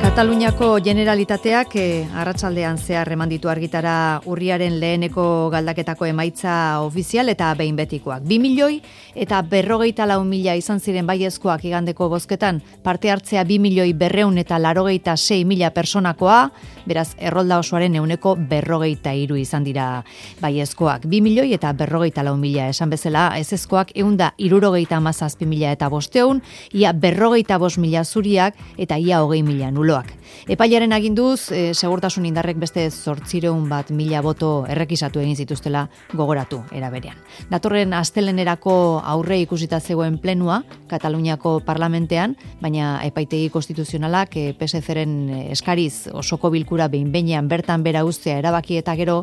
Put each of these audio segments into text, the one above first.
Kataluniako Generalitateak arratsaldean zehar eman ditu argitara urriaren leheneko galdaketako emaitza ofizial eta behin betikoak. 2.054.000 izan ziren baiezkoak igandeko bozketan, parte hartzea 2.286.000 personakoa, beraz errolda osoaren 143 izan dira baiezkoak. 2.054.000 esan bezala, ezezkoak 167.500, ia 45.000 zuriak eta ia 20.000 nuloak. Epailaren aginduz, segurtasun indarrek beste 800.000 boto errekisatu egin zituztela gogoratu eraberean. Datorren astelenerako aurre ikusita zegoen plenua Kataluniako parlamentean, baina epaitegi konstituzionalak PSC-ren eskariz osoko bilkura behin-behinean bertan bera uztea erabaki eta gero,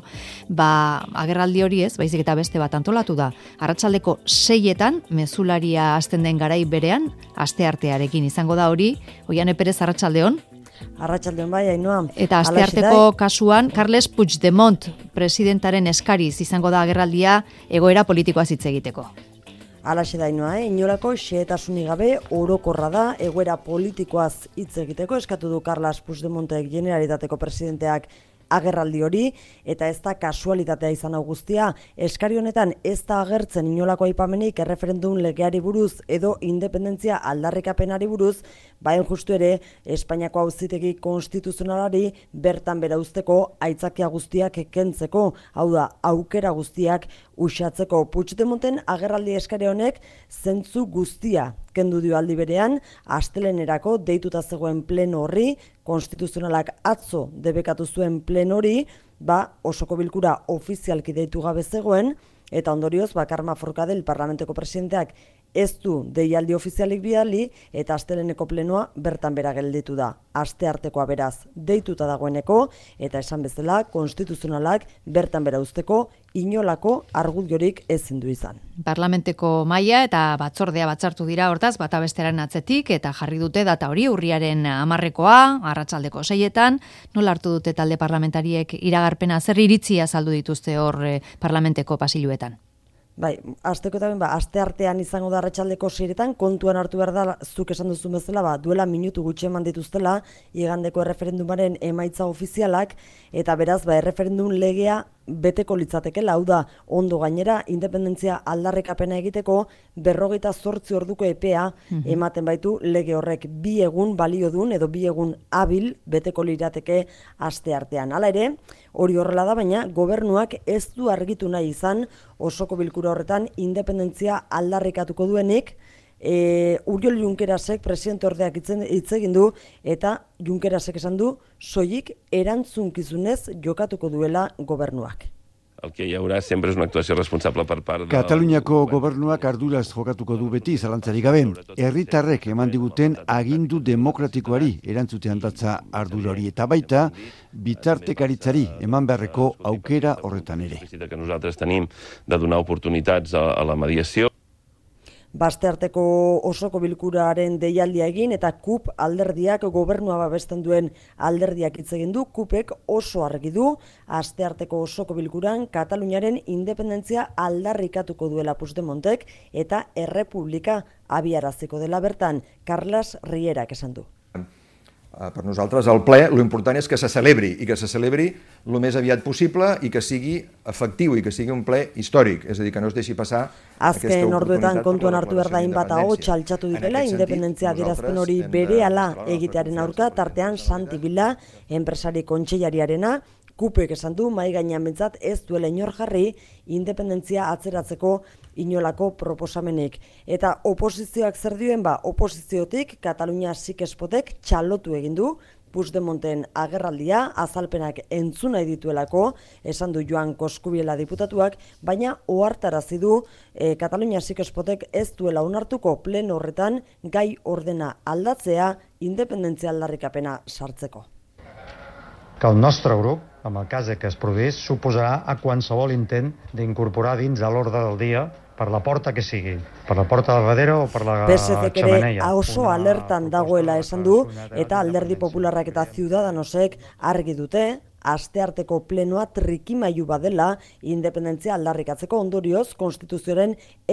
agerraldi hori ez, baizik eta beste bat antolatu da. Arratsaldeko 6etan, mezularia hasten den garai berean, asteartearekin izango da hori. Oiane Perez, arratsaldeon. Arratsaldeon bai, Ainhoa. Eta astearteko kasuan, Carles Puigdemont presidentaren eskariz izango da agerraldia egoera politikoaz hitz egiteko. Halaxe da, Ainhoa, inolako xehetasunik gabe orokorra da egoera politikoaz hitz egiteko eskatu du Carles Puigdemontek Generalitateko presidenteak agerraldi hori, eta ez da kasualitatea izan hau guztia. Eskari honetan ez da agertzen inolako aipamenik erreferendum legeari buruz edo independentzia aldarrikapenari buruz, baina justu ere Espainiako Auzitegi Konstituzionalari bertan bera uzteko aitzakia guztiak kentzeko, hau da, aukera guztiak uxatzeko. Puigdemonten agerraldi eskari honek zentzu guztia kendu dio aldi berean, astelenerako deituta zegoen pleno horri, konstituzionalak atzo debekatu zuen pleno hori, osoko bilkura ofizialki deitu gabe zegoen, eta ondorioz, Carme Forcadell parlamenteko presidenteak ez du deialdi ofizialik bidali, eta asteleneko plenoa bertan bera gelditu da. Asteartekoa beraz deituta dagoeneko, eta esan bezala, konstituzionalak bertan bera uzteko inolako argudiorik ezin du izan. Parlamenteko maila eta batzordea batzartu dira hortaz, bata bestearen atzetik, eta jarri dute data hori urriaren 10ekoa, arratsaldeko 6etan, nola hartu dute talde parlamentariek iragarpena, zer iritzia azaldu dituzte hor parlamenteko pasiluetan? Bai, asteko eta asteartean izango da arratsaldeko 6etan, kontuan hartu behar da, zuk esan duzu bezala, duela minutu gutxi eman dituztela, igandeko erreferendumaren emaitza ofizialak, eta beraz, erreferendum legea beteko litzatekela, hau da, ondo gainera, independentzia aldarrikapena egiteko, 48 orduko epea ematen baitu lege horrek 2 egun baliodun edo 2 egun habil beteko lirateke asteartean. Hala ere, hori horrela da, baina gobernuak ez du argitu nahi izan osoko bilkura horretan independentzia aldarrikatuko duenik. Uriol Junquerasek presidente ordeak hitz egin du, eta Junquerasek esan du soilik erantzunkizunez jokatuko duela gobernuak. El que hi haurà sempre és una actuació responsable per part de... Kataluniako gobernuak arduraz jokatuko du beti, zalantzarik gabe. Herritarrek eman diguten agindu demokratikoari erantzutean datza ardura hori, eta baita bitartekaritzari eman beharreko aukera horretan ere. Que nosaltres tenim de donar oportunitats a la mediació. Astearteko osoko bilkuraren deialdia egin eta KUP alderdiak gobernua babesten duen alderdiak hitz egin du. KUPek oso argi du astearteko osoko bilkuran Kataluniaren independentzia aldarrikatuko duela Puigdemontek eta errepublika abiaraziko dela bertan. Carles Rierak esan du. Per nosaltres el ple, l'important és que se celebri i que se celebri el més aviat possible i que sigui efectiu i que sigui un ple històric, és a dir, que no es deixi passar azken orduetan kontuan hartu behar da hainbat ahots altxatu ditela independentzia adierazpen hori berehala egitearen aurka, tartean Santi Vila, enpresari kontseilariarena, KUPek esan du mahai gainean behintzat ez duela inor jarri independentzia atzeratzeko inolako proposamenik. Eta oposizioak zer dioen oposiziotik Katalunia Sikespotek txalotu egin du Puigdemonten agerraldia, azalpenak entzun nahi dituelako, esan du Joan Koskubiela diputatuak, baina ohartarazi du Katalunia Sikespotek ez duela onartuko pleno horretan gai ordena aldatzea independentzia aldarrikapena sartzeko. Que el nostre grup, amb el cas que es produís, s'oposarà a qualsevol intent d'incorporar dins de l'ordre del dia per la porta que sigui, per la porta del darrere o per la PSC-ek ere xemeneia. oso alertan dagoela esan du, eta Alderdi Popularrak eta Ciudadanosek argi dute, astearteko plenoa trikimailu badela independentzia aldarrikatzeko ondorioz konstituzioaren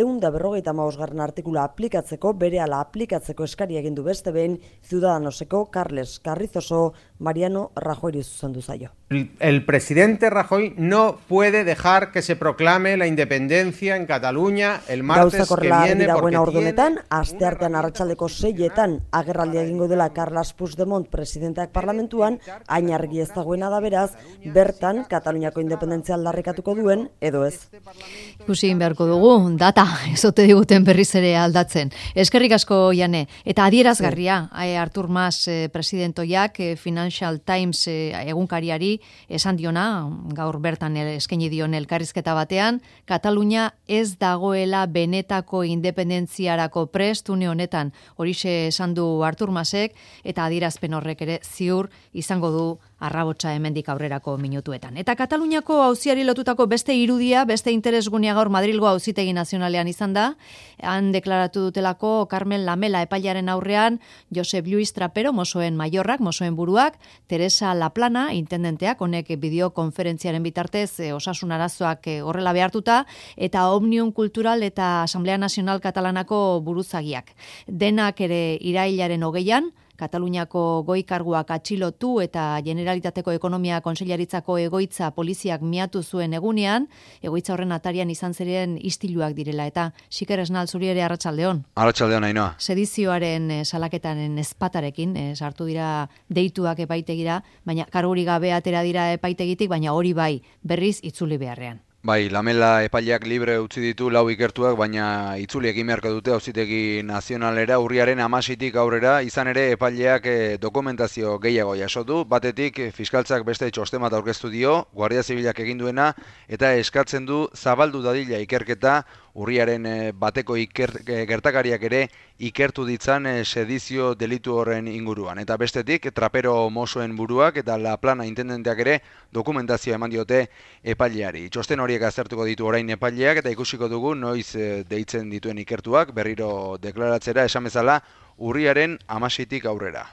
155. artikula aplikatzeko berehala aplikatzeko eskaria egin du beste behin Ciudadanoseko Carles Carrizoso Mariano Rajoyri zuzendu zaio. El presidente Rajoy no puede dejar que se proclame la independencia en Cataluña el martes que viene porque ordunetan, asteartean arratsaldeko 6etan agerraldia egingo dela Carles Puigdemont presidenteak parlamentuan, hain argi ez dagoena da beraz, bertan Kataluniako independentzia aldarrikatuko duen edo ez. Ikusi beharko dugu, data, ezote diguten berriz ere aldatzen. Eskerrik asko, Jane. Eta adierazgarria, Artur Mas presidentoiak Financial Times egunkariari esan diona, gaur bertan eskaini dion elkarrizketa batean, Katalunia ez dagoela benetako independentziarako prest une honetan. Horixe esan du Artur Masek, eta adierazpen horrek ere ziur izango du arrabotsa hemendik aurrerako minutuetan. Eta Kataluniako auziari lotutako beste irudia, beste interesgunea gaur Madrilgo auzitegi nazionalean izan da. Han deklaratu dutelako Carmen Lamela epailearen aurrean Josep Lluís Trapero, Mosoen maiorrak, Mosoen buruak, Teresa Laplana, intendenteak, honek bideokonferentziaren bitartez osasun arazoak horrela behartuta, eta Omnium Kultural eta Asamblea Nazional Katalanako buruzagiak. Denak ere irailaren 20an, Kataluniako goi karguak atxilotu eta Generalitateko Ekonomia Kontseilaritzako egoitza poliziak miatu zuen egunean, egoitza horren atarian izan ziren istiluak direla eta Xiker Esnal zuri ere arratsaldeon. Arratsaldeon Ainhoa. Sedizioaren salaketaren ezpatarekin sartu dira deituak epaitegira, baina kargurik gabe atera dira epaitegitik, baina hori bai berriz itzuli beharrean. Bai, Lamela epaileak libre utzi ditu 4 ikertuak, baina itzuli egin beharko dute auzitegi nazionalera urriaren 16tik aurrera, izan ere epaileak dokumentazio gehiago jasotu, batetik fiskaltzak beste txosten bat aurkeztu dio, Guardia Zibilak egin duena, eta eskatzen du zabaldu dadila ikerketa, urriaren bateko gertakariak ere ikertu ditzan sedizio delitu horren inguruan. Eta bestetik, Trapero Mosoen buruak eta Laplana intendenteak ere dokumentazioa eman diote epaileari. Txosten horiek aztertuko ditu orain epaileak eta ikusiko dugu noiz deitzen dituen ikertuak, berriro deklaratzera esan bezala, urriaren 16tik aurrera.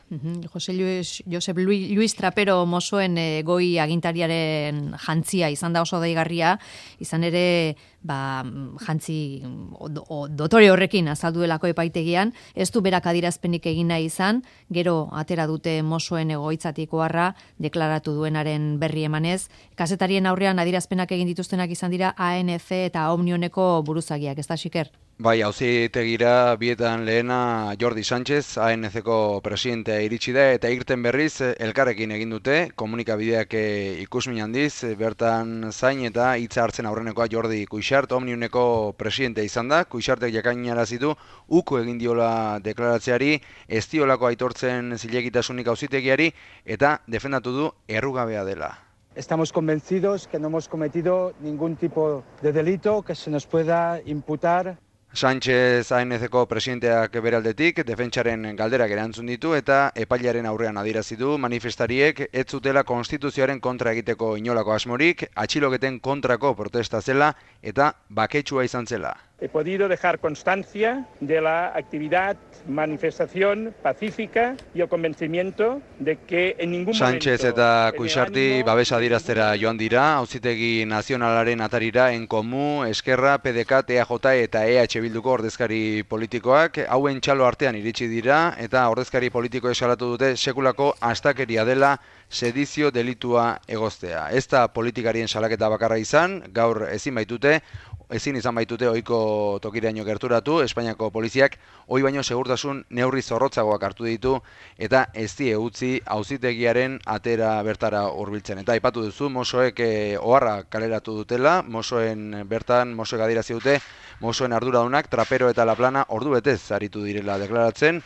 Josep Lluís Trapero Mosoen goi agintariaren jantzia izan da oso deigarria, izan ere jantzi dotore horrekin azalduelako epaitegian, ez du berak adierazpenik egin nahi izan, gero atera dute Mosoen egoitzatik oharra deklaratu duenaren berri emanez, kazetarien aurrean adierazpenak egin dituztenak izan dira ANC eta Omnioneko buruzagiak, ez da Xiker? Bai, auzitegira bietan lehena Jordi Sánchez, ANCko presidentea iritsi da, eta irten berriz elkarrekin egin dute, komunikabideak ikusmin handiz, bertan zain eta hitza hartzen aurrenekoa Jordi Cuixart, Omniuneko presidentea izan da, Cuixartek jakainarazitu, uko egin diola deklaratzeari, ez diolako aitortzen zilegitasunik auzitegiari, eta defendatu du errugabea dela. Estamos convencidos que no hemos cometido ningún tipo de delito que se nos pueda imputar. Sánchez ANCko presidenteak bere aldetik defentsaren galderak erantzun ditu eta epailearen aurrean adierazi du manifestariek ez zutela konstituzioaren kontra egiteko inolako asmorik, atxiloketen kontrako protesta zela eta baketsua izan zela. He podido dejar constancia de la actividad, manifestación pacífica y el convencimiento de que en ningún momento... Sánchez eta Cuixarti babesa adieraztera joan dira, auzitegi nazionalaren atarira Enkomu, Eskerra, PDK, EAJ eta EH Bilduko ordezkari politikoak, hauen txalo artean iritsi dira eta ordezkari politikoek salatu dute sekulako astakeria dela sedizio delitua egoztea. Ez da politikarien salaketa bakarra izan, gaur ezin izan baitute ohiko tokiraino gerturatu, Espainiako poliziak hori baino segurtasun neurri zorrotzagoak hartu ditu eta ez die utzi auzitegiaren atera bertara hurbiltzen. Eta aipatu duzu, Mosoek oharra kaleratu dutela, Mosoek adierazi dute, Mosoen arduradunak Trapero eta Laplana ordu betez aritu direla deklaratzen,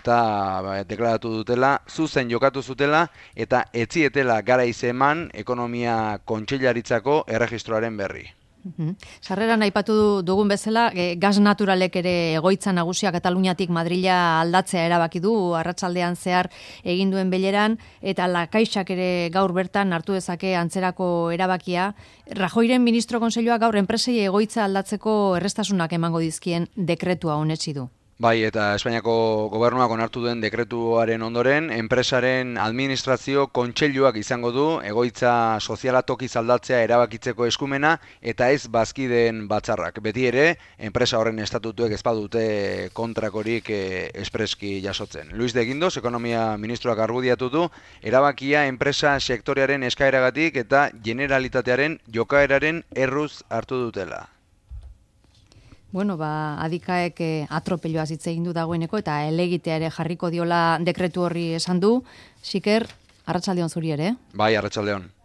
eta deklaratu dutela, zuzen jokatu zutela, eta etzietela garaiz eman ekonomia kontseilaritzako erregistroaren berri. Sarreran aipatu dugun bezala, gas naturalek ere egoitza nagusia Kataluniatik Madrila aldatzea erabaki du arratsaldean zehar egin duen bileran, eta Lakaixak ere gaur bertan hartu dezake antzerako erabakia. Rajoyren ministro kontseiluak gaur enpresei egoitza aldatzeko errestasunak emango dizkien dekretua onetsi du. Bai, eta Espainiako gobernuak onartu duen dekretuaren ondoren, enpresaren administrazio kontseiluak izango du egoitza soziala tokiz aldatzea erabakitzeko eskumena eta ez bazkideen batzarrak. Beti ere, enpresa horren estatutuek ez badute kontrakorik espreski jasotzen. Luis de Guindos, ekonomia ministroak argudiatu du, erabakia enpresa sektorearen eskaeragatik eta generalitatearen jokaeraren erruz hartu dutela. Bueno, adikaek atropelloaz hitz egin du dagoeneko eta helegitea ere jarriko diola dekretu horri esan du. Xiker, arratsaldeon zuri ere? Bai, arratsaldeon.